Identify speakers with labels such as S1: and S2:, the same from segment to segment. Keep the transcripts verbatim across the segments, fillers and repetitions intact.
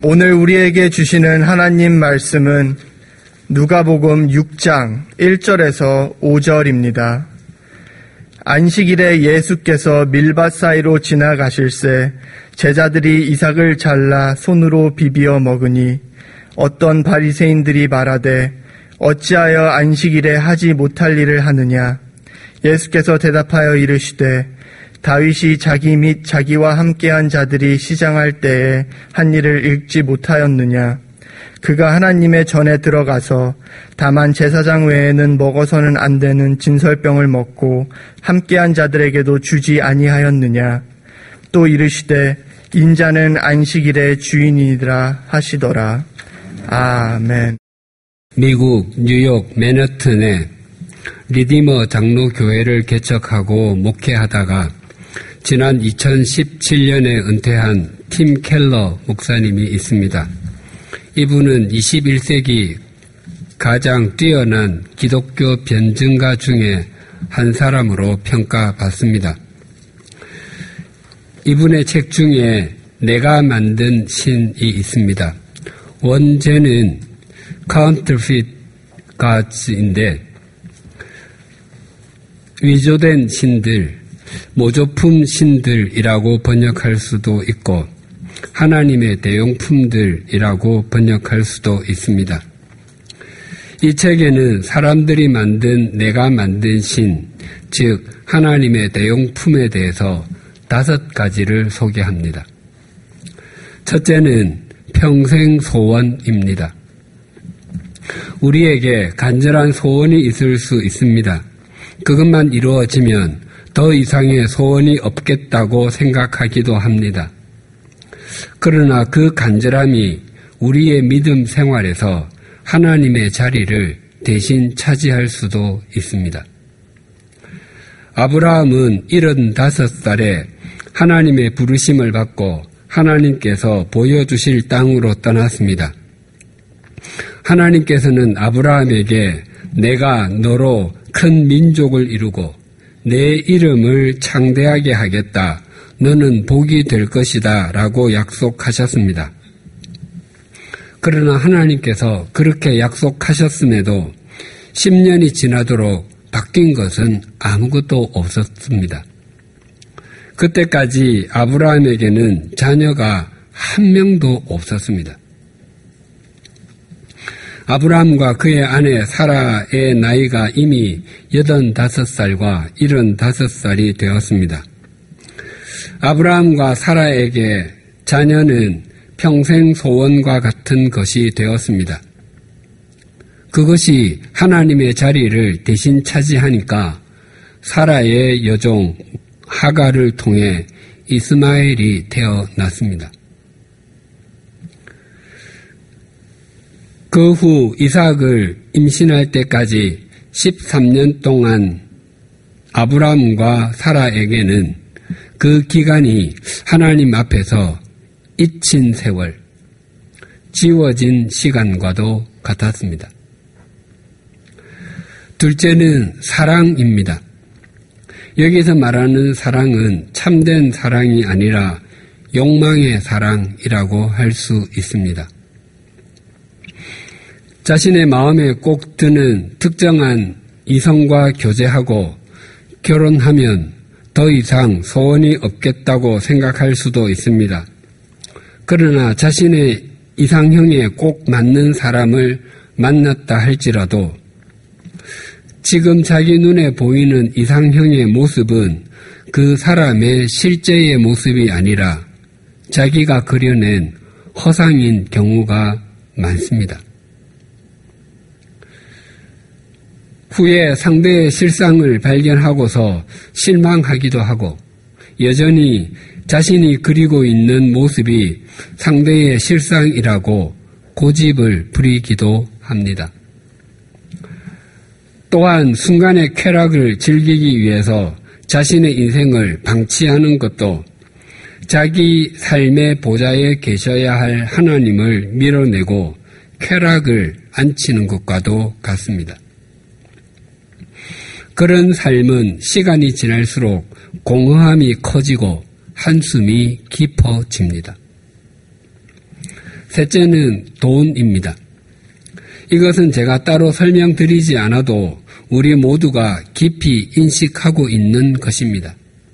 S1: 오늘 우리에게 주시는 하나님 말씀은 누가복음 육 장 일 절에서 오 절입니다. 안식일에 예수께서 밀밭 사이로 지나가실새 제자들이 이삭을 잘라 손으로 비비어 먹으니 어떤 바리새인들이 말하되 어찌하여 안식일에 하지 못할 일을 하느냐. 예수께서 대답하여 이르시되 다윗이 자기 및 자기와 함께한 자들이 시장할 때에 한 일을 읽지 못하였느냐. 그가 하나님의 전에 들어가서 다만 제사장 외에는 먹어서는 안 되는 진설병을 먹고 함께한 자들에게도 주지 아니하였느냐. 또 이르시되 인자는 안식일의 주인이라 하시더라. 아멘.
S2: 미국 뉴욕 맨해튼에 리디머 장로교회를 개척하고 목회하다가 지난 이천십칠 년에 은퇴한 팀 켈러 목사님이 있습니다. 이분은 이십일 세기 가장 뛰어난 기독교 변증가 중에 한 사람으로 평가받습니다. 이분의 책 중에 내가 만든 신이 있습니다. 원제는 Counterfeit Gods인데 위조된 신들, 모조품 신들이라고 번역할 수도 있고 하나님의 대용품들이라고 번역할 수도 있습니다. 이 책에는 사람들이 만든 내가 만든 신, 즉 하나님의 대용품에 대해서 다섯 가지를 소개합니다. 첫째는 평생 소원입니다. 우리에게 간절한 소원이 있을 수 있습니다. 그것만 이루어지면 더 이상의 소원이 없겠다고 생각하기도 합니다. 그러나 그 간절함이 우리의 믿음 생활에서 하나님의 자리를 대신 차지할 수도 있습니다. 아브라함은 일흔다섯 살에 하나님의 부르심을 받고 하나님께서 보여주실 땅으로 떠났습니다. 하나님께서는 아브라함에게 내가 너로 큰 민족을 이루고 내 이름을 창대하게 하겠다. 너는 복이 될 것이다. 라고 약속하셨습니다. 그러나 하나님께서 그렇게 약속하셨음에도 십 년이 지나도록 바뀐 것은 아무것도 없었습니다. 그때까지 아브라함에게는 자녀가 한 명도 없었습니다. 아브라함과 그의 아내 사라의 나이가 이미 여든다섯 살과 일흔다섯 살이 되었습니다. 아브라함과 사라에게 자녀는 평생 소원과 같은 것이 되었습니다. 그것이 하나님의 자리를 대신 차지하니까 사라의 여종 하가를 통해 이스마엘이 태어났습니다. 그 후 이삭을 임신할 때까지 십삼 년 동안 아브라함과 사라에게는 그 기간이 하나님 앞에서 잊힌 세월, 지워진 시간과도 같았습니다. 둘째는 사랑입니다. 여기서 말하는 사랑은 참된 사랑이 아니라 욕망의 사랑이라고 할 수 있습니다. 자신의 마음에 꼭 드는 특정한 이성과 교제하고 결혼하면 더 이상 소원이 없겠다고 생각할 수도 있습니다. 그러나 자신의 이상형에 꼭 맞는 사람을 만났다 할지라도 지금 자기 눈에 보이는 이상형의 모습은 그 사람의 실제의 모습이 아니라 자기가 그려낸 허상인 경우가 많습니다. 후에 상대의 실상을 발견하고서 실망하기도 하고 여전히 자신이 그리고 있는 모습이 상대의 실상이라고 고집을 부리기도 합니다. 또한 순간의 쾌락을 즐기기 위해서 자신의 인생을 방치하는 것도 자기 삶의 보좌에 계셔야 할 하나님을 밀어내고 쾌락을 안치는 것과도 같습니다. 그런 삶은 시간이 지날수록 공허함이 커지고 한숨이 깊어집니다. 셋째는 돈입니다. 이것은 제가 따로 설명드리지 않아도 우리 모두가 깊이 인식하고 있는 것입니다.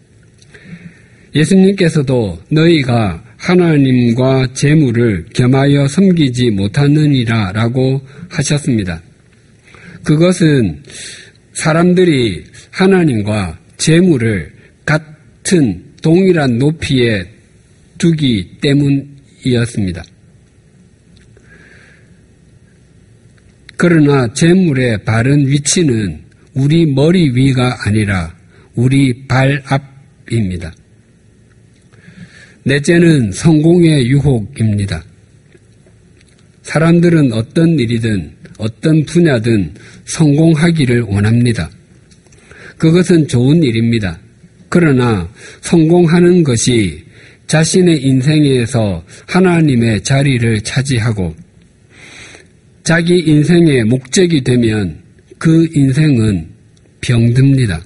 S2: 예수님께서도 너희가 하나님과 재물을 겸하여 섬기지 못하느니라 라고 하셨습니다. 그것은 사람들이 하나님과 재물을 같은 동일한 높이에 두기 때문이었습니다. 그러나 재물의 바른 위치는 우리 머리 위가 아니라 우리 발 앞입니다. 넷째는 성공의 유혹입니다. 사람들은 어떤 일이든 어떤 분야든 성공하기를 원합니다. 그것은 좋은 일입니다. 그러나 성공하는 것이 자신의 인생에서 하나님의 자리를 차지하고 자기 인생의 목적이 되면 그 인생은 병듭니다.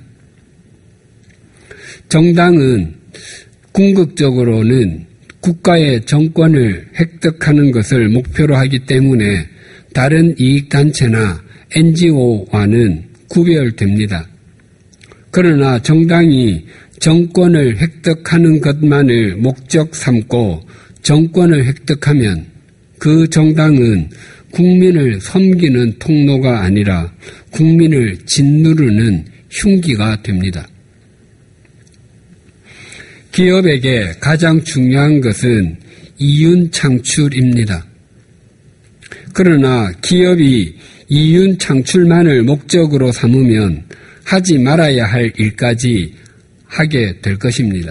S2: 정당은 궁극적으로는 국가의 정권을 획득하는 것을 목표로 하기 때문에 다른 이익단체나 엔지오와는 구별됩니다. 그러나 정당이 정권을 획득하는 것만을 목적 삼고 정권을 획득하면 그 정당은 국민을 섬기는 통로가 아니라 국민을 짓누르는 흉기가 됩니다. 기업에게 가장 중요한 것은 이윤 창출입니다. 그러나 기업이 이윤 창출만을 목적으로 삼으면 하지 말아야 할 일까지 하게 될 것입니다.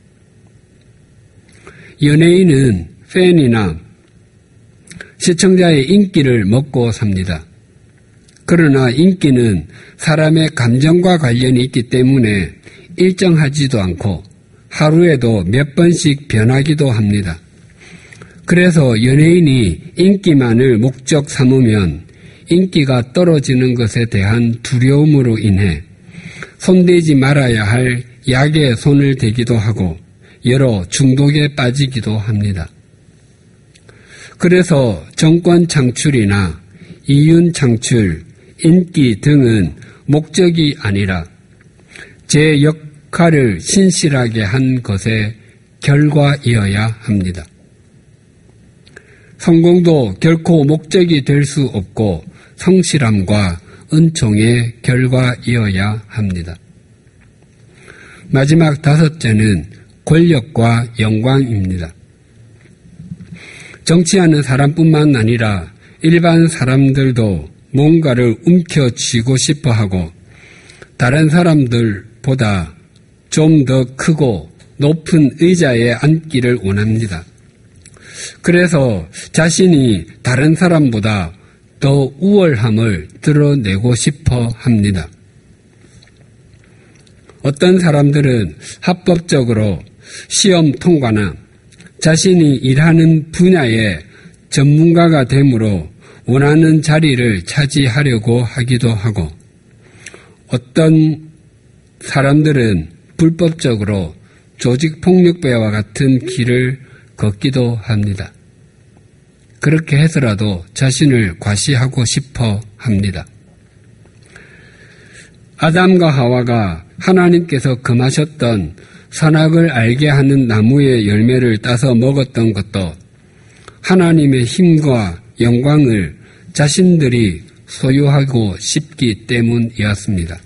S2: 연예인은 팬이나 시청자의 인기를 먹고 삽니다. 그러나 인기는 사람의 감정과 관련이 있기 때문에 일정하지도 않고 하루에도 몇 번씩 변하기도 합니다. 그래서 연예인이 인기만을 목적 삼으면 인기가 떨어지는 것에 대한 두려움으로 인해 손대지 말아야 할 약에 손을 대기도 하고 여러 중독에 빠지기도 합니다. 그래서 정권 창출이나 이윤 창출, 인기 등은 목적이 아니라 제 역할을 신실하게 한 것의 결과이어야 합니다. 성공도 결코 목적이 될 수 없고 성실함과 은총의 결과이어야 합니다. 마지막 다섯째는 권력과 영광입니다. 정치하는 사람뿐만 아니라 일반 사람들도 뭔가를 움켜쥐고 싶어하고 다른 사람들보다 좀 더 크고 높은 의자에 앉기를 원합니다. 그래서 자신이 다른 사람보다 더 우월함을 드러내고 싶어 합니다. 어떤 사람들은 합법적으로 시험 통과나 자신이 일하는 분야의 전문가가 되므로 원하는 자리를 차지하려고 하기도 하고 어떤 사람들은 불법적으로 조직폭력배와 같은 길을 걷기도 합니다. 그렇게 해서라도 자신을 과시하고 싶어 합니다. 아담과 하와가 하나님께서 금하셨던 선악을 알게 하는 나무의 열매를 따서 먹었던 것도 하나님의 힘과 영광을 자신들이 소유하고 싶기 때문이었습니다.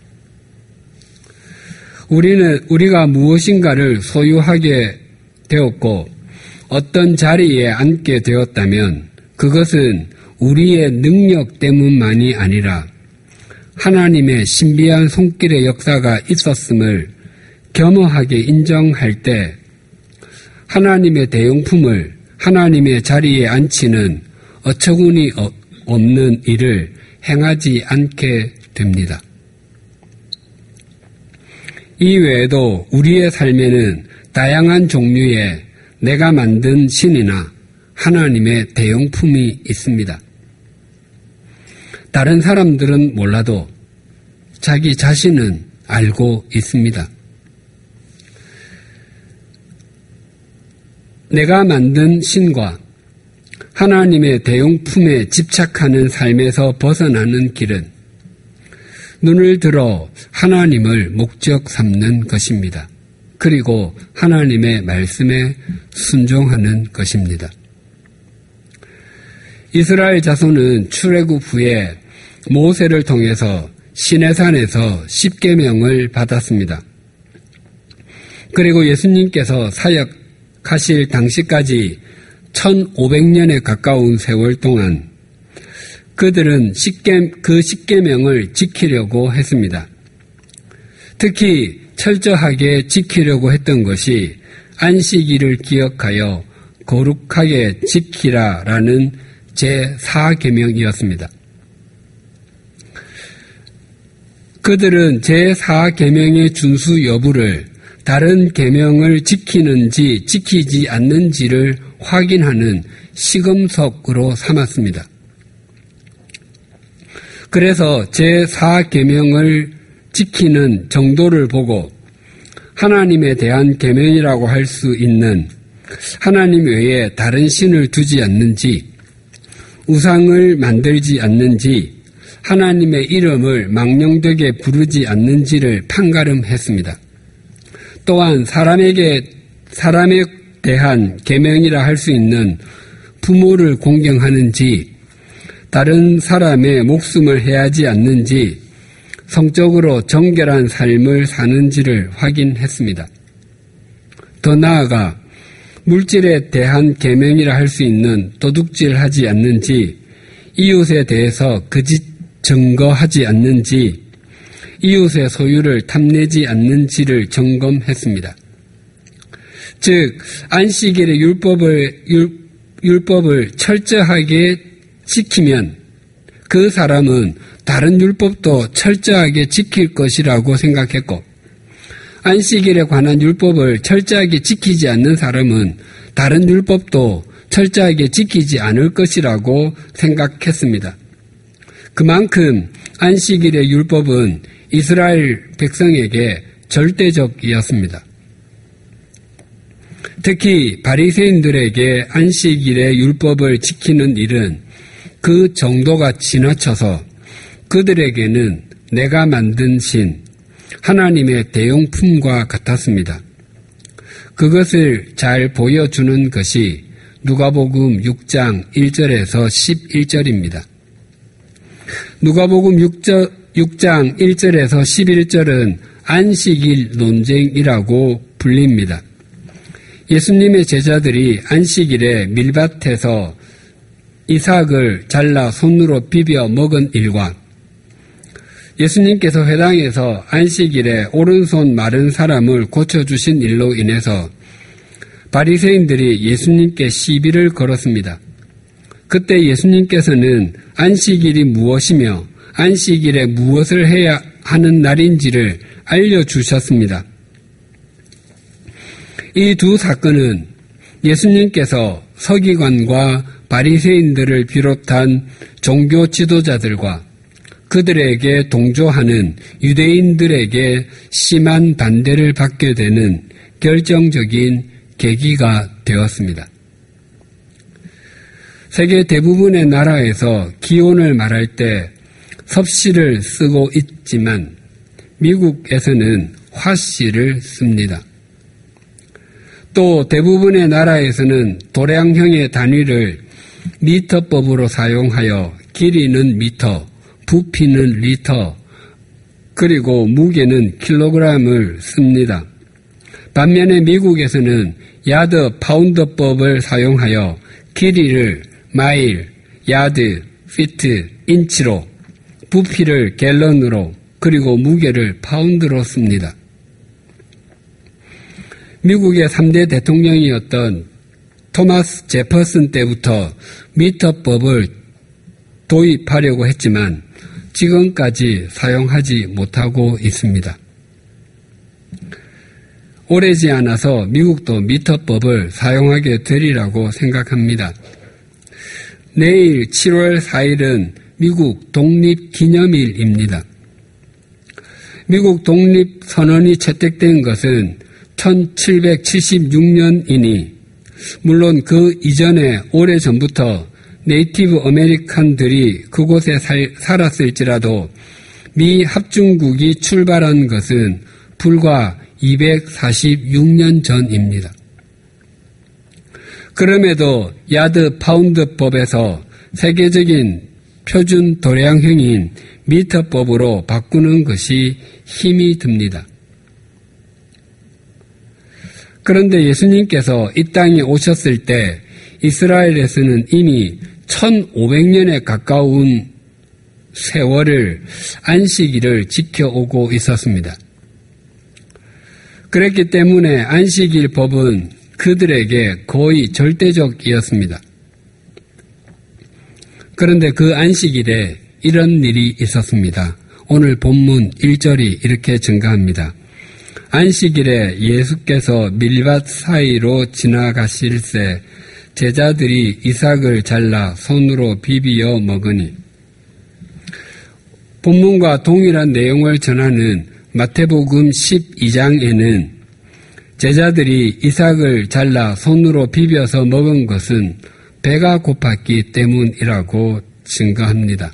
S2: 우리는 우리가 무엇인가를 소유하게 되었고 어떤 자리에 앉게 되었다면 그것은 우리의 능력 때문만이 아니라 하나님의 신비한 손길의 역사가 있었음을 겸허하게 인정할 때 하나님의 대용품을 하나님의 자리에 앉히는 어처구니 없는 일을 행하지 않게 됩니다. 이 외에도 우리의 삶에는 다양한 종류의 내가 만든 신이나 하나님의 대용품이 있습니다. 다른 사람들은 몰라도 자기 자신은 알고 있습니다. 내가 만든 신과 하나님의 대용품에 집착하는 삶에서 벗어나는 길은 눈을 들어 하나님을 목적 삼는 것입니다. 그리고 하나님의 말씀에 순종하는 것입니다. 이스라엘 자손은 출애굽 후에 모세를 통해서 시내산에서 십계명을 받았습니다. 그리고 예수님께서 사역하실 당시까지 천오백 년에 가까운 세월 동안 그들은 십계, 그 십계명을 지키려고 했습니다. 특히 철저하게 지키려고 했던 것이 안식일을 기억하여 거룩하게 지키라라는 제사 계명이었습니다. 그들은 제사 계명의 준수 여부를 다른 계명을 지키는지 지키지 않는지를 확인하는 시금석으로 삼았습니다. 그래서 제사 계명을 지키는 정도를 보고 하나님에 대한 계명이라고 할 수 있는 하나님 외에 다른 신을 두지 않는지, 우상을 만들지 않는지, 하나님의 이름을 망령되게 부르지 않는지를 판가름했습니다. 또한 사람에게 사람에 대한 계명이라 할 수 있는 부모를 공경하는지, 다른 사람의 목숨을 해하지 않는지, 성적으로 정결한 삶을 사는지를 확인했습니다. 더 나아가 물질에 대한 계명이라 할 수 있는 도둑질하지 않는지, 이웃에 대해서 거짓 증거하지 않는지, 이웃의 소유를 탐내지 않는지를 점검했습니다. 즉 안식일의 율법을 율, 율법을 철저하게 지키면 그 사람은 다른 율법도 철저하게 지킬 것이라고 생각했고, 안식일에 관한 율법을 철저하게 지키지 않는 사람은 다른 율법도 철저하게 지키지 않을 것이라고 생각했습니다. 그만큼 안식일의 율법은 이스라엘 백성에게 절대적이었습니다. 특히 바리새인들에게 안식일의 율법을 지키는 일은 그 정도가 지나쳐서 그들에게는 내가 만든 신, 하나님의 대용품과 같았습니다. 그것을 잘 보여주는 것이 누가복음 육 장 일 절에서 십일 절입니다. 누가복음 육 장 일 절에서 십일 절은 안식일 논쟁이라고 불립니다. 예수님의 제자들이 안식일에 밀밭에서 이삭을 잘라 손으로 비벼 먹은 일과 예수님께서 회당에서 안식일에 오른손 마른 사람을 고쳐주신 일로 인해서 바리새인들이 예수님께 시비를 걸었습니다. 그때 예수님께서는 안식일이 무엇이며 안식일에 무엇을 해야 하는 날인지를 알려주셨습니다. 이 두 사건은 예수님께서 서기관과 바리새인들을 비롯한 종교 지도자들과 그들에게 동조하는 유대인들에게 심한 반대를 받게 되는 결정적인 계기가 되었습니다. 세계 대부분의 나라에서 기온을 말할 때 섭씨를 쓰고 있지만 미국에서는 화씨를 씁니다. 또 대부분의 나라에서는 도량형의 단위를 미터법으로 사용하여 길이는 미터, 부피는 리터, 그리고 무게는 킬로그램을 씁니다. 반면에 미국에서는 야드 파운드법을 사용하여 길이를 마일, 야드, 피트, 인치로, 부피를 갤런으로, 그리고 무게를 파운드로 씁니다. 미국의 삼 대 대통령이었던 토마스 제퍼슨 때부터 미터법을 도입하려고 했지만 지금까지 사용하지 못하고 있습니다. 오래지 않아서 미국도 미터법을 사용하게 되리라고 생각합니다. 내일 칠월 사일은 미국 독립기념일입니다. 미국 독립선언이 채택된 것은 천칠백칠십육 년이니 물론 그 이전에 오래전부터 네이티브 아메리칸들이 그곳에 살, 살았을지라도 미 합중국이 출발한 것은 불과 이백사십육 년 전입니다. 그럼에도 야드 파운드법에서 세계적인 표준 도량형인 미터법으로 바꾸는 것이 힘이 듭니다. 그런데 예수님께서 이 땅에 오셨을 때 이스라엘에서는 이미 천오백 년에 가까운 세월을 안식일을 지켜오고 있었습니다. 그랬기 때문에 안식일 법은 그들에게 거의 절대적이었습니다. 그런데 그 안식일에 이런 일이 있었습니다. 오늘 본문 일 절이 이렇게 증가합니다. 안식일에 예수께서 밀밭 사이로 지나가실새 제자들이 이삭을 잘라 손으로 비비어 먹으니. 본문과 동일한 내용을 전하는 마태복음 십이 장에는 제자들이 이삭을 잘라 손으로 비벼서 먹은 것은 배가 고팠기 때문이라고 증거합니다.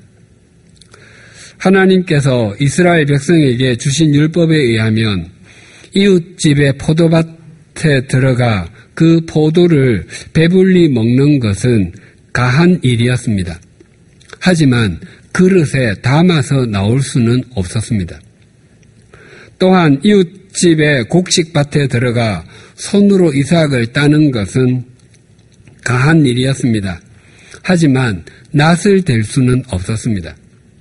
S2: 하나님께서 이스라엘 백성에게 주신 율법에 의하면 이웃집의 포도밭에 들어가 그 포도를 배불리 먹는 것은 가한 일이었습니다. 하지만 그릇에 담아서 나올 수는 없었습니다. 또한 이웃집의 곡식밭에 들어가 손으로 이삭을 따는 것은 가한 일이었습니다. 하지만 낫을 댈 수는 없었습니다.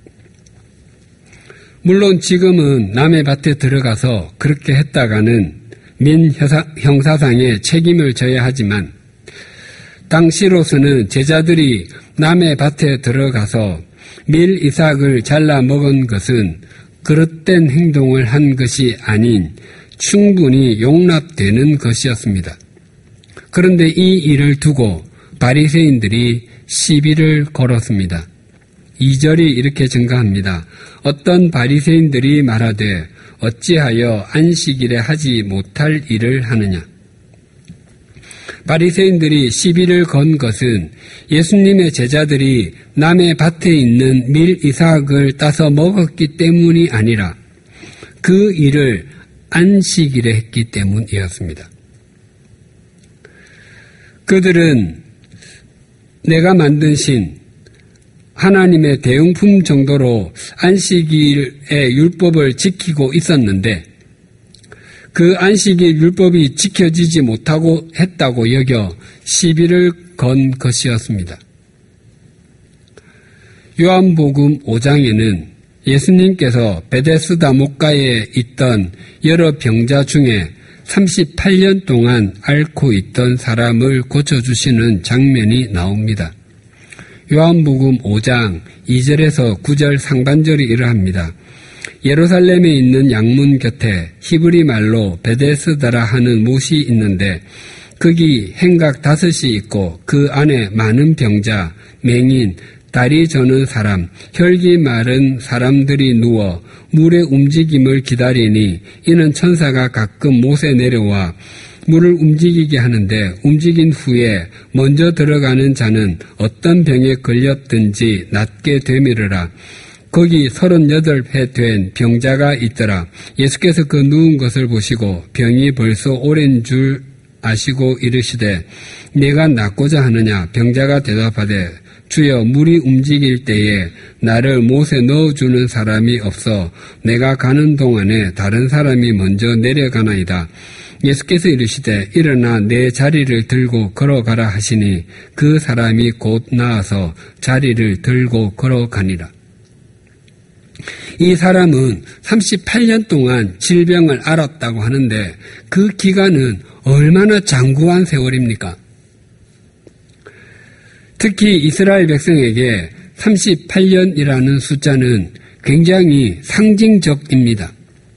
S2: 물론 지금은 남의 밭에 들어가서 그렇게 했다가는 민형사상의 책임을 져야 하지만 당시로서는 제자들이 남의 밭에 들어가서 밀 이삭을 잘라 먹은 것은 그릇된 행동을 한 것이 아닌 충분히 용납되는 것이었습니다. 그런데 이 일을 두고 바리새인들이 시비를 걸었습니다. 이 절이 이렇게 증가합니다. 어떤 바리새인들이 말하되 어찌하여 안식일에 하지 못할 일을 하느냐. 바리새인들이 시비를 건 것은 예수님의 제자들이 남의 밭에 있는 밀 이삭을 따서 먹었기 때문이 아니라 그 일을 안식일에 했기 때문이었습니다. 그들은 내가 만든 신, 하나님의 대응품 정도로 안식일의 율법을 지키고 있었는데 그 안식일 율법이 지켜지지 못하고 했다고 여겨 시비를 건 것이었습니다. 요한복음 오 장에는 예수님께서 베데스다 목가에 있던 여러 병자 중에 삼십팔 년 동안 앓고 있던 사람을 고쳐주시는 장면이 나옵니다. 요한복음 오 장 이 절에서 구 절 상반절이 이러합니다. 예루살렘에 있는 양문 곁에 히브리 말로 베데스다라 하는 못이 있는데 거기 행각 다섯이 있고 그 안에 많은 병자, 맹인, 다리 저는 사람, 혈기 마른 사람들이 누워 물의 움직임을 기다리니 이는 천사가 가끔 못에 내려와 물을 움직이게 하는데 움직인 후에 먼저 들어가는 자는 어떤 병에 걸렸든지 낫게 되미르라. 거기 서른여덟 해 된 병자가 있더라. 예수께서 그 누운 것을 보시고 병이 벌써 오랜 줄 아시고 이르시되 내가 낫고자 하느냐. 병자가 대답하되 주여 물이 움직일 때에 나를 못에 넣어주는 사람이 없어 내가 가는 동안에 다른 사람이 먼저 내려가나이다. 예수께서 이르시되 일어나 내 자리를 들고 걸어가라 하시니 그 사람이 곧 나아서 자리를 들고 걸어가니라. 이 사람은 삼십팔 년 동안 질병을 앓았다고 하는데 그 기간은 얼마나 장구한 세월입니까? 특히 이스라엘 백성에게 삼십팔 년이라는 숫자는 굉장히 상징적입니다.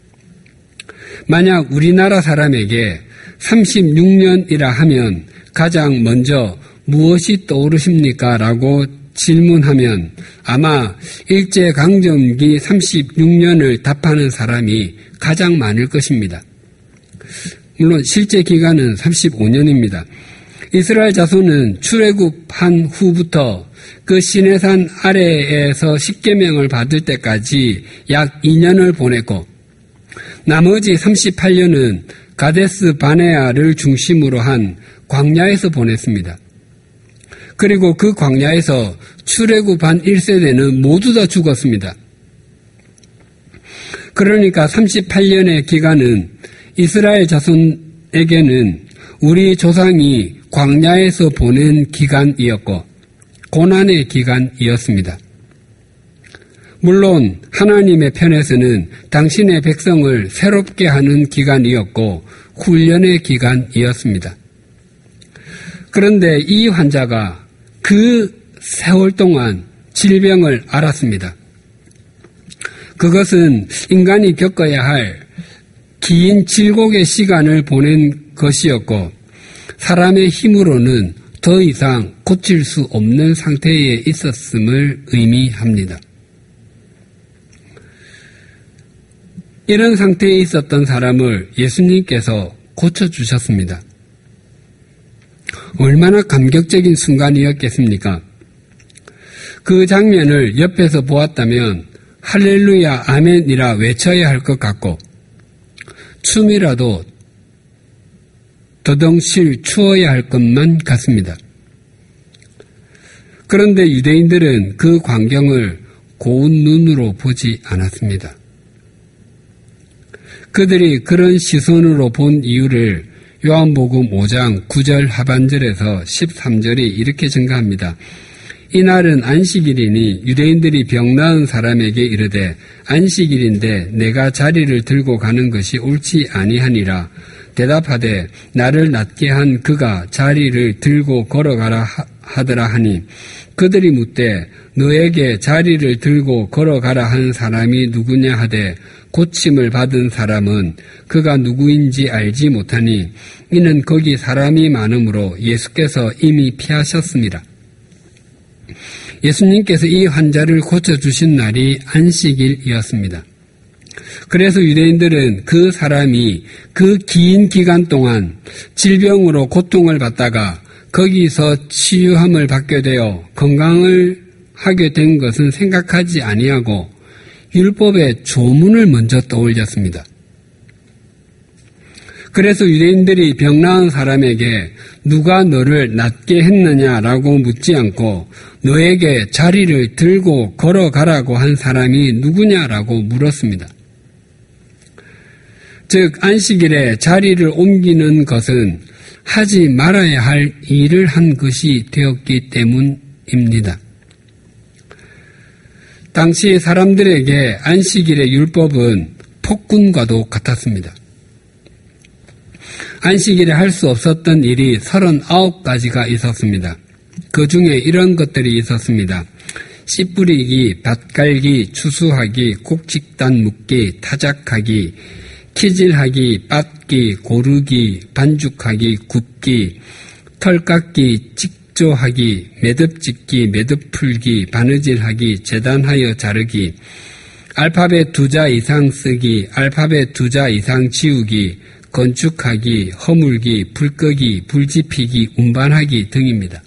S2: 만약 우리나라 사람에게 삼십육 년이라 하면 가장 먼저 무엇이 떠오르십니까? 라고 질문하면 아마 일제강점기 삼십육 년을 답하는 사람이 가장 많을 것입니다. 물론 실제 기간은 삼십오 년입니다. 이스라엘 자손은 출애굽한 후부터 그 시내산 아래에서 십계명을 받을 때까지 약 이 년을 보냈고 나머지 삼십팔 년은 가데스 바네아를 중심으로 한 광야에서 보냈습니다. 그리고 그 광야에서 출애굽한 일 세대는 모두 다 죽었습니다. 그러니까 삼십팔 년의 기간은 이스라엘 자손에게는 우리 조상이 광야에서 보낸 기간이었고 고난의 기간이었습니다. 물론 하나님의 편에서는 당신의 백성을 새롭게 하는 기간이었고 훈련의 기간이었습니다. 그런데 이 환자가 그 세월 동안 질병을 앓았습니다. 그것은 인간이 겪어야 할 긴 칠곡의 시간을 보낸 것이었고 사람의 힘으로는 더 이상 고칠 수 없는 상태에 있었음을 의미합니다. 이런 상태에 있었던 사람을 예수님께서 고쳐주셨습니다. 얼마나 감격적인 순간이었겠습니까? 그 장면을 옆에서 보았다면 할렐루야 아멘이라 외쳐야 할 것 같고 춤이라도 더덩실 추어야 할 것만 같습니다. 그런데 유대인들은 그 광경을 고운 눈으로 보지 않았습니다. 그들이 그런 시선으로 본 이유를 요한복음 오 장 구 절 하반절에서 십삼 절이 이렇게 증가합니다. 이날은 안식일이니 유대인들이 병 나은 사람에게 이르되 안식일인데 내가 자리를 들고 가는 것이 옳지 아니하니라. 대답하되 나를 낫게 한 그가 자리를 들고 걸어가라 하더라 하니 그들이 묻되 너에게 자리를 들고 걸어가라 한 사람이 누구냐 하되 고침을 받은 사람은 그가 누구인지 알지 못하니 이는 거기 사람이 많으므로 예수께서 이미 피하셨습니다. 예수님께서 이 환자를 고쳐주신 날이 안식일이었습니다. 그래서 유대인들은 그 사람이 그 긴 기간 동안 질병으로 고통을 받다가 거기서 치유함을 받게 되어 건강을 하게 된 것은 생각하지 아니하고 율법의 조문을 먼저 떠올렸습니다. 그래서 유대인들이 병 나은 사람에게 누가 너를 낫게 했느냐라고 묻지 않고 너에게 자리를 들고 걸어가라고 한 사람이 누구냐라고 물었습니다. 즉 안식일에 자리를 옮기는 것은 하지 말아야 할 일을 한 것이 되었기 때문입니다. 당시 사람들에게 안식일의 율법은 폭군과도 같았습니다. 안식일에 할 수 없었던 일이 서른아홉 가지가 있었습니다. 그 중에 이런 것들이 있었습니다. 씨 뿌리기, 밭 갈기, 추수하기, 곡식단 묶기, 타작하기, 키질하기, 빻기, 고르기, 반죽하기, 굽기, 털 깎기, 찍조하기, 매듭 짓기, 매듭 풀기, 바느질하기, 재단하여 자르기, 알파벳 두 자 이상 쓰기, 알파벳 두 자 이상 지우기, 건축하기, 허물기, 불 끄기, 불 지피기, 운반하기 등입니다.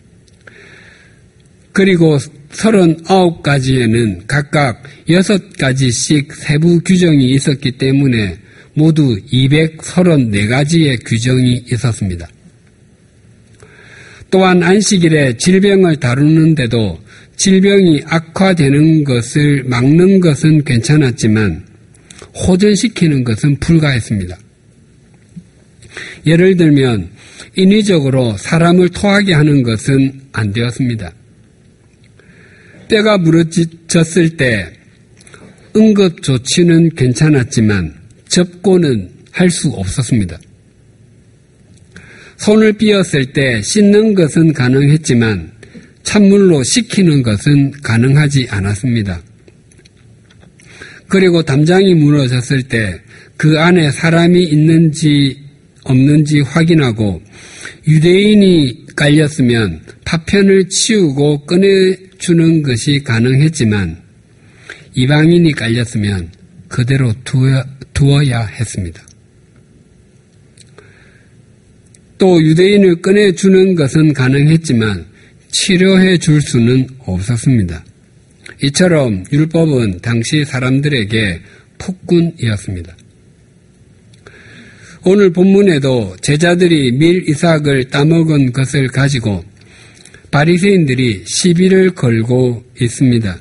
S2: 그리고 서른아홉 가지에는 각각 여섯 가지씩 세부 규정이 있었기 때문에 모두 이백삼십사 가지의 규정이 있었습니다. 또한 안식일에 질병을 다루는데도 질병이 악화되는 것을 막는 것은 괜찮았지만 호전시키는 것은 불가했습니다. 예를 들면 인위적으로 사람을 토하게 하는 것은 안 되었습니다. 뼈가 부러졌을 때 응급조치는 괜찮았지만 접고는 할 수 없었습니다. 손을 삐었을 때 씻는 것은 가능했지만 찬물로 식히는 것은 가능하지 않았습니다. 그리고 담장이 무너졌을 때 그 안에 사람이 있는지 없는지 확인하고 유대인이 깔렸으면 파편을 치우고 꺼내주는 것이 가능했지만 이방인이 깔렸으면 그대로 두어야, 두어야 했습니다. 또 유대인을 꺼내주는 것은 가능했지만 치료해 줄 수는 없었습니다. 이처럼 율법은 당시 사람들에게 폭군이었습니다. 오늘 본문에도 제자들이 밀 이삭을 따먹은 것을 가지고 바리새인들이 시비를 걸고 있습니다.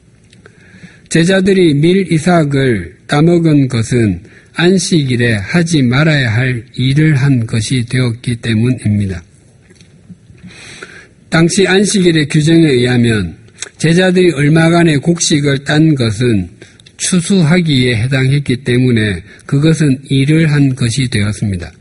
S2: 제자들이 밀 이삭을 따먹은 것은 안식일에 하지 말아야 할 일을 한 것이 되었기 때문입니다. 당시 안식일의 규정에 의하면 제자들이 얼마간의 곡식을 딴 것은 추수하기에 해당했기 때문에 그것은 일을 한 것이 되었습니다.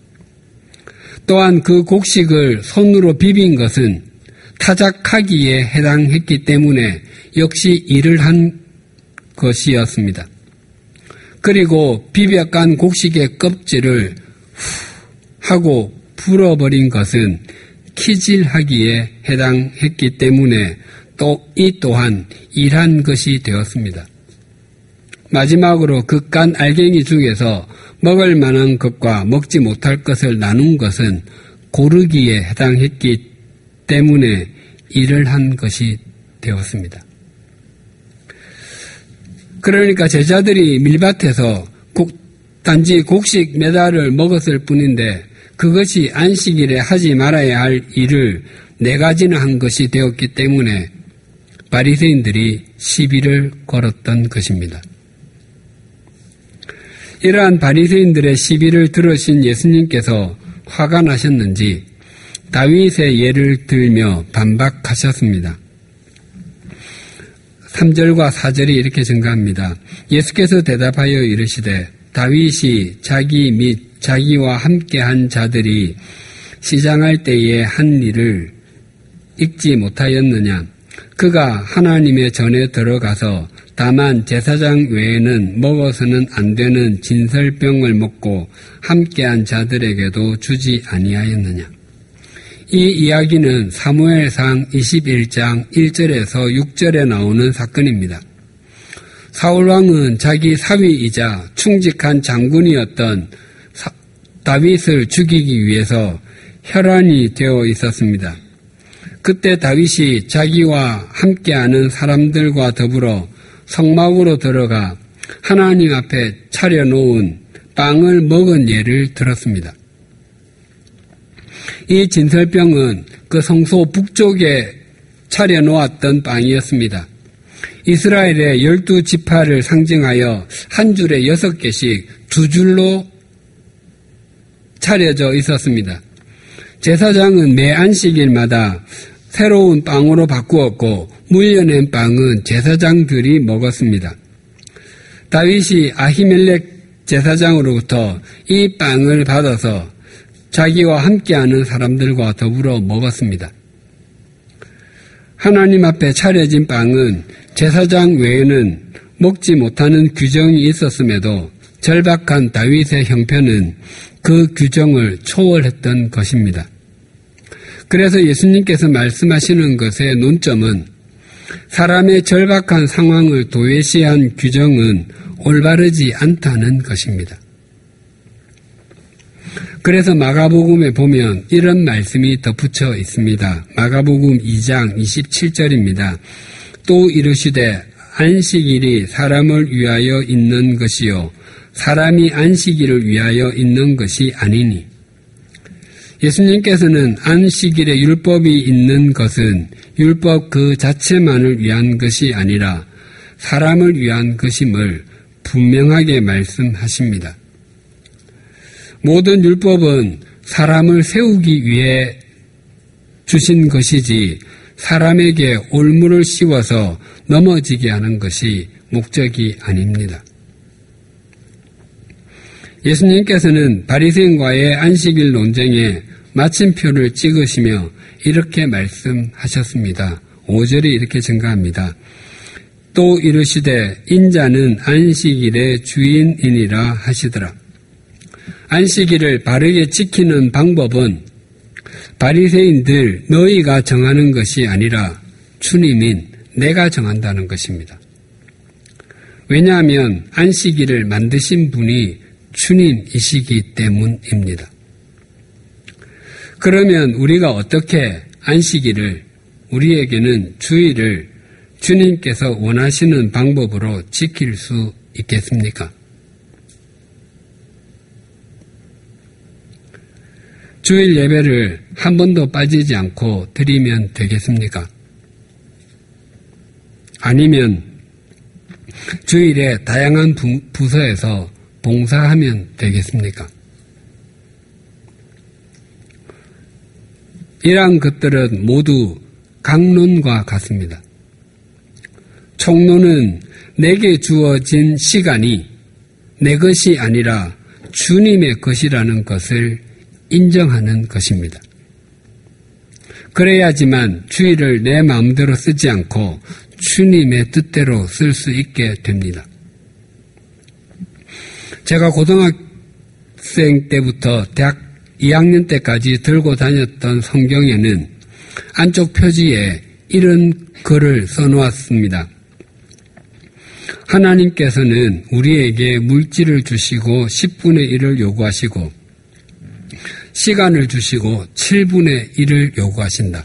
S2: 또한 그 곡식을 손으로 비빈 것은 타작하기에 해당했기 때문에 역시 일을 한 것이었습니다. 그리고 비벼깐 곡식의 껍질을 후 하고 불어버린 것은 키질하기에 해당했기 때문에 또 이 또한 일한 것이 되었습니다. 마지막으로 그 깐 알갱이 중에서 먹을 만한 것과 먹지 못할 것을 나눈 것은 고르기에 해당했기 때문에 일을 한 것이 되었습니다. 그러니까 제자들이 밀밭에서 곡, 단지 곡식 몇 알을 먹었을 뿐인데 그것이 안식일에 하지 말아야 할 일을 네 가지나 한 것이 되었기 때문에 바리새인들이 시비를 걸었던 것입니다. 이러한 바리새인들의 시비를 들으신 예수님께서 화가 나셨는지 다윗의 예를 들며 반박하셨습니다. 삼 절과 사 절이 이렇게 증가합니다. 예수께서 대답하여 이르시되 다윗이 자기 및 자기와 함께한 자들이 시장할 때에 한 일을 읽지 못하였느냐. 그가 하나님의 전에 들어가서 다만 제사장 외에는 먹어서는 안 되는 진설병을 먹고 함께한 자들에게도 주지 아니하였느냐. 이 이야기는 사무엘상 이십일 장 일 절에서 육 절에 나오는 사건입니다. 사울왕은 자기 사위이자 충직한 장군이었던 사, 다윗을 죽이기 위해서 혈안이 되어 있었습니다. 그때 다윗이 자기와 함께하는 사람들과 더불어 성막으로 들어가 하나님 앞에 차려놓은 빵을 먹은 예를 들었습니다. 이 진설병은 그 성소 북쪽에 차려놓았던 빵이었습니다. 이스라엘의 열두 지파를 상징하여 한 줄에 여섯 개씩 두 줄로 차려져 있었습니다. 제사장은 매 안식일마다 새로운 빵으로 바꾸었고 물려낸 빵은 제사장들이 먹었습니다. 다윗이 아히멜렉 제사장으로부터 이 빵을 받아서 자기와 함께하는 사람들과 더불어 먹었습니다. 하나님 앞에 차려진 빵은 제사장 외에는 먹지 못하는 규정이 있었음에도 절박한 다윗의 형편은 그 규정을 초월했던 것입니다. 그래서 예수님께서 말씀하시는 것의 논점은 사람의 절박한 상황을 도외시한 규정은 올바르지 않다는 것입니다. 그래서 마가복음에 보면 이런 말씀이 덧붙여 있습니다. 마가복음 이 장 이십칠 절입니다. 또 이르시되 안식일이 사람을 위하여 있는 것이요 사람이 안식일을 위하여 있는 것이 아니니. 예수님께서는 안식일에 율법이 있는 것은 율법 그 자체만을 위한 것이 아니라 사람을 위한 것임을 분명하게 말씀하십니다. 모든 율법은 사람을 세우기 위해 주신 것이지 사람에게 올무를 씌워서 넘어지게 하는 것이 목적이 아닙니다. 예수님께서는 바리새인과의 안식일 논쟁에 마침표를 찍으시며 이렇게 말씀하셨습니다. 오 절이 이렇게 증가합니다. 또 이르시되 인자는 안식일의 주인이니라 하시더라. 안식일을 바르게 지키는 방법은 바리새인들 너희가 정하는 것이 아니라 주님인 내가 정한다는 것입니다. 왜냐하면 안식일을 만드신 분이 주님이시기 때문입니다. 그러면 우리가 어떻게 안식일을, 우리에게는 주일을 주님께서 원하시는 방법으로 지킬 수 있겠습니까? 주일 예배를 한 번도 빠지지 않고 드리면 되겠습니까? 아니면 주일에 다양한 부, 부서에서 봉사하면 되겠습니까? 이러한 것들은 모두 강론과 같습니다. 총론은 내게 주어진 시간이 내 것이 아니라 주님의 것이라는 것을 인정하는 것입니다. 그래야지만 주일을 내 마음대로 쓰지 않고 주님의 뜻대로 쓸 수 있게 됩니다. 제가 고등학생 때부터 대학 이 학년 때까지 들고 다녔던 성경에는 안쪽 표지에 이런 글을 써놓았습니다. 하나님께서는 우리에게 물질을 주시고 십분의 일을 요구하시고 시간을 주시고 칠분의 일을 요구하신다.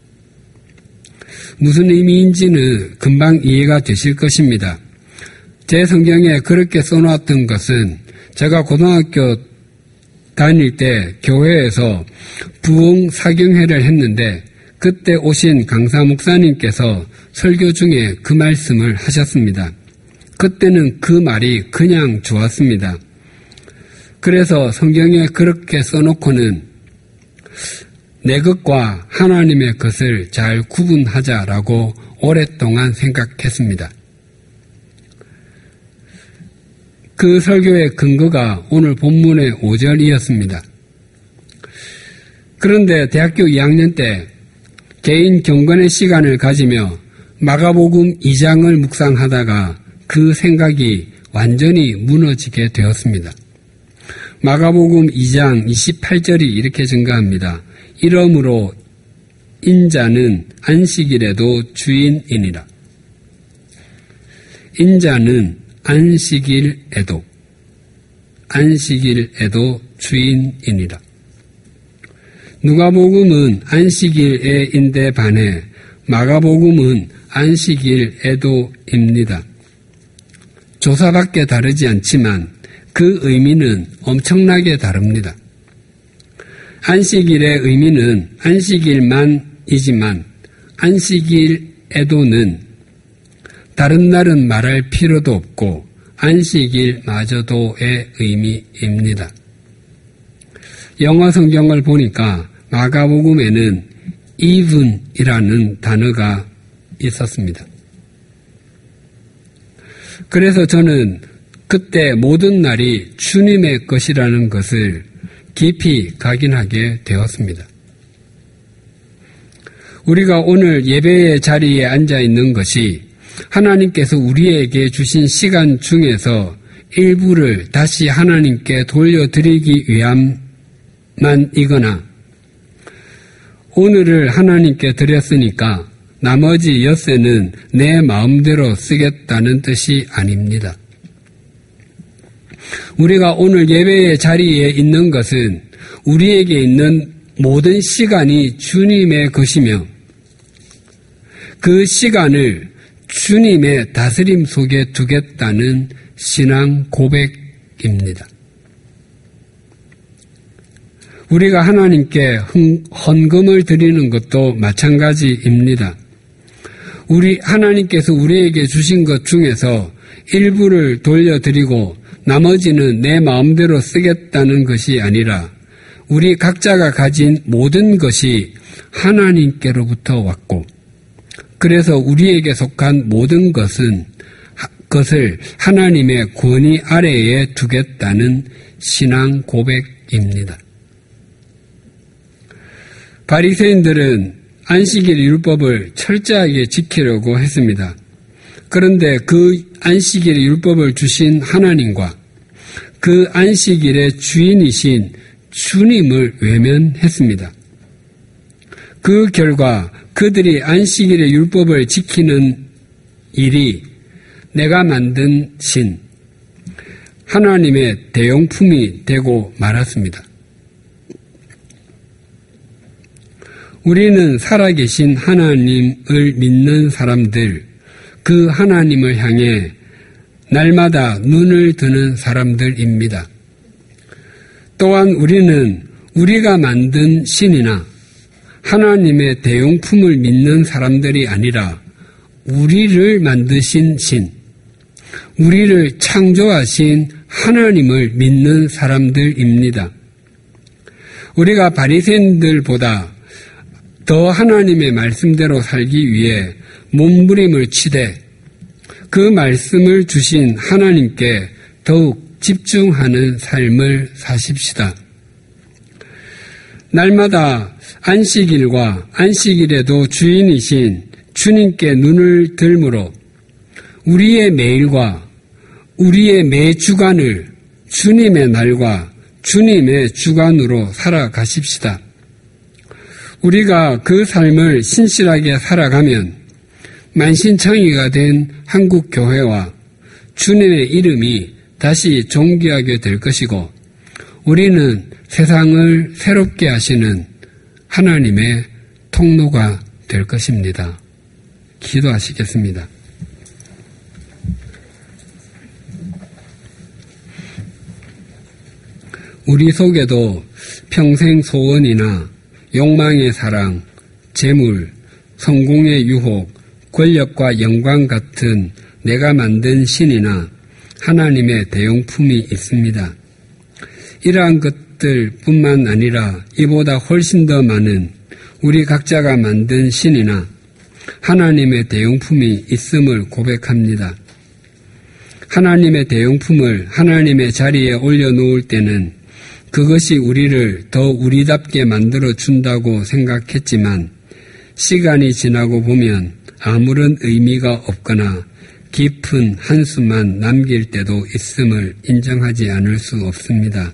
S2: 무슨 의미인지는 금방 이해가 되실 것입니다. 제 성경에 그렇게 써놓았던 것은 제가 고등학교 다닐 때 교회에서 부흥 사경회를 했는데 그때 오신 강사 목사님께서 설교 중에 그 말씀을 하셨습니다. 그때는 그 말이 그냥 좋았습니다. 그래서 성경에 그렇게 써놓고는 내 것과 하나님의 것을 잘 구분하자라고 오랫동안 생각했습니다. 그 설교의 근거가 오늘 본문의 오 절이었습니다. 그런데 대학교 이 학년 때 개인 경건의 시간을 가지며 마가복음 이 장을 묵상하다가 그 생각이 완전히 무너지게 되었습니다. 마가복음 이 장 이십팔 절이 이렇게 증가합니다. 이러므로 인자는 안식일에도 주인이니라. 인자는 안식일에도 안식일에도 주인이니라. 누가복음은 안식일에인데 반해 마가복음은 안식일에도입니다. 조사밖에 다르지 않지만 그 의미는 엄청나게 다릅니다. 안식일의 의미는 안식일만이지만 안식일에도는 다른 날은 말할 필요도 없고 안식일마저도의 의미입니다. 영어 성경을 보니까 마가복음에는 even이라는 단어가 있었습니다. 그래서 저는 그때 모든 날이 주님의 것이라는 것을 깊이 각인하게 되었습니다. 우리가 오늘 예배의 자리에 앉아 있는 것이 하나님께서 우리에게 주신 시간 중에서 일부를 다시 하나님께 돌려드리기 위함만이거나 오늘을 하나님께 드렸으니까 나머지 엿새는 내 마음대로 쓰겠다는 뜻이 아닙니다. 우리가 오늘 예배의 자리에 있는 것은 우리에게 있는 모든 시간이 주님의 것이며 그 시간을 주님의 다스림 속에 두겠다는 신앙 고백입니다. 우리가 하나님께 헌금을 드리는 것도 마찬가지입니다. 우리 하나님께서 우리에게 주신 것 중에서 일부를 돌려드리고 나머지는 내 마음대로 쓰겠다는 것이 아니라 우리 각자가 가진 모든 것이 하나님께로부터 왔고 그래서 우리에게 속한 모든 것은 것을 하나님의 권위 아래에 두겠다는 신앙 고백입니다. 바리새인들은 안식일 율법을 철저하게 지키려고 했습니다. 그런데 그 안식일 율법을 주신 하나님과 그 안식일의 주인이신 주님을 외면했습니다. 그 결과 그들이 안식일의 율법을 지키는 일이 내가 만든 신, 하나님의 대용품이 되고 말았습니다. 우리는 살아계신 하나님을 믿는 사람들, 그 하나님을 향해 날마다 눈을 드는 사람들입니다. 또한 우리는 우리가 만든 신이나 하나님의 대용품을 믿는 사람들이 아니라 우리를 만드신 신, 우리를 창조하신 하나님을 믿는 사람들입니다. 우리가 바리새인들보다 더 하나님의 말씀대로 살기 위해 몸부림을 치되 그 말씀을 주신 하나님께 더욱 집중하는 삶을 사십시다. 날마다 안식일과 안식일에도 주인이신 주님께 눈을 들므로 우리의 매일과 우리의 매 주간을 주님의 날과 주님의 주간으로 살아가십시다. 우리가 그 삶을 신실하게 살아가면 만신창이가 된 한국교회와 주님의 이름이 다시 존귀하게 될 것이고 우리는 세상을 새롭게 하시는 하나님의 통로가 될 것입니다. 기도하시겠습니다. 우리 속에도 평생 소원이나 욕망의 사랑, 재물, 성공의 유혹, 권력과 영광 같은 내가 만든 신이나 하나님의 대용품이 있습니다. 이러한 것들뿐만 아니라 이보다 훨씬 더 많은 우리 각자가 만든 신이나 하나님의 대용품이 있음을 고백합니다. 하나님의 대용품을 하나님의 자리에 올려놓을 때는 그것이 우리를 더 우리답게 만들어준다고 생각했지만 시간이 지나고 보면 아무런 의미가 없거나 깊은 한숨만 남길 때도 있음을 인정하지 않을 수 없습니다.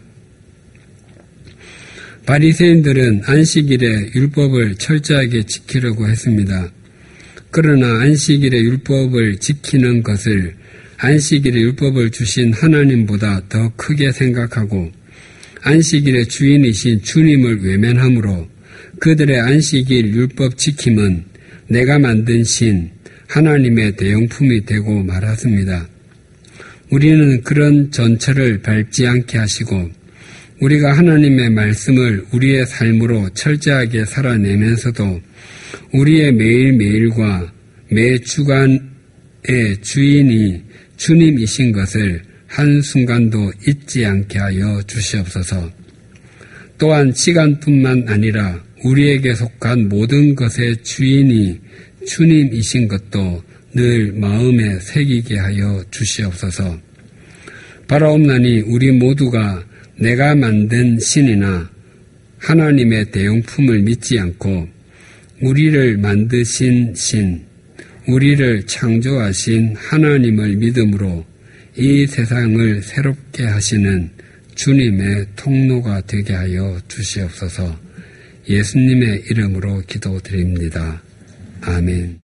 S2: 바리새인들은 안식일의 율법을 철저하게 지키려고 했습니다. 그러나 안식일의 율법을 지키는 것을 안식일의 율법을 주신 하나님보다 더 크게 생각하고 안식일의 주인이신 주님을 외면함으로 그들의 안식일 율법 지킴은 내가 만든 신, 하나님의 대용품이 되고 말았습니다. 우리는 그런 전철을 밟지 않게 하시고 우리가 하나님의 말씀을 우리의 삶으로 철저하게 살아내면서도 우리의 매일매일과 매 주간의 주인이 주님이신 것을 한순간도 잊지 않게 하여 주시옵소서. 또한 시간뿐만 아니라 우리에게 속한 모든 것의 주인이 주님이신 것도 늘 마음에 새기게 하여 주시옵소서. 바라옵나니 우리 모두가 내가 만든 신이나 하나님의 대용품을 믿지 않고 우리를 만드신 신, 우리를 창조하신 하나님을 믿음으로 이 세상을 새롭게 하시는 주님의 통로가 되게 하여 주시옵소서. 예수님의 이름으로 기도드립니다. 아멘.